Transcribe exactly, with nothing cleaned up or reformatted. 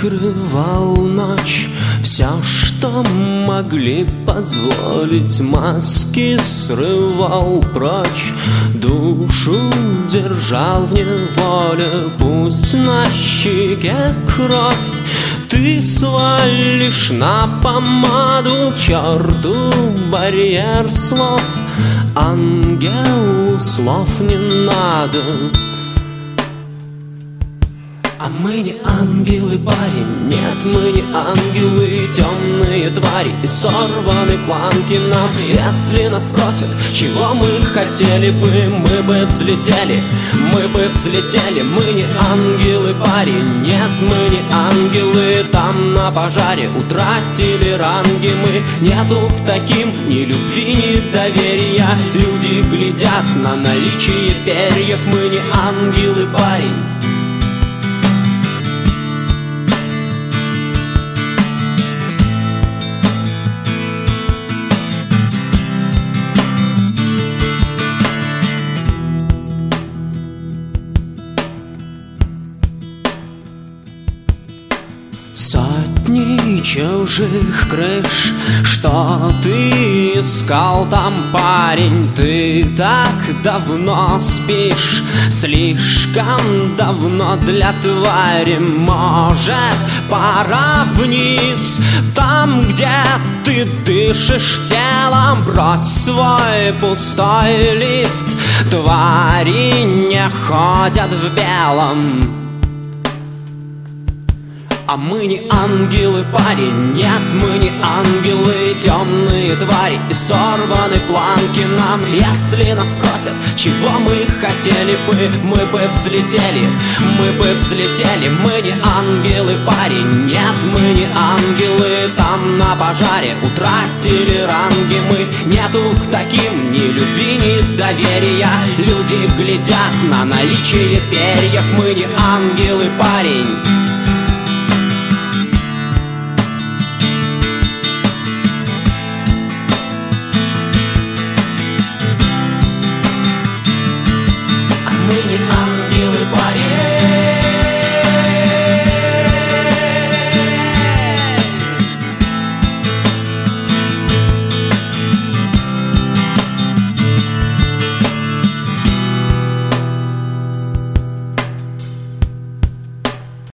скрывал ночь. Все, что могли позволить, маски срывал прочь. Душу держал в неволе, пусть на щеке кровь. Ты свалишь на помаду к черту барьер слов. Ангелу слов не надо. А мы не ангелы, парень, нет, мы не ангелы. Темные твари и сорваны планки нам. Если нас спросят, чего мы хотели бы, мы бы взлетели, мы бы взлетели. Мы не ангелы, парень, нет, мы не ангелы. Там на пожаре утратили ранги мы. Нету к таким ни любви, ни доверия. Люди глядят на наличие перьев. Мы не ангелы, парень. Сотни чужих крыш, что ты искал там, парень? Ты так давно спишь, слишком давно для твари. Может, пора вниз, там, где ты дышишь телом. Брось свой пустой лист, твари не ходят в белом. А мы не ангелы, парень, нет, мы не ангелы. Темные твари и сорваны планки нам. Если нас спросят, чего мы хотели бы, мы бы взлетели, мы бы взлетели. Мы не ангелы, парень, нет, мы не ангелы. Там на пожаре утратили ранги мы. Нету к таким ни любви, ни доверия. Люди глядят на наличие перьев. Мы не ангелы, парень. Мы не ангелы, парень.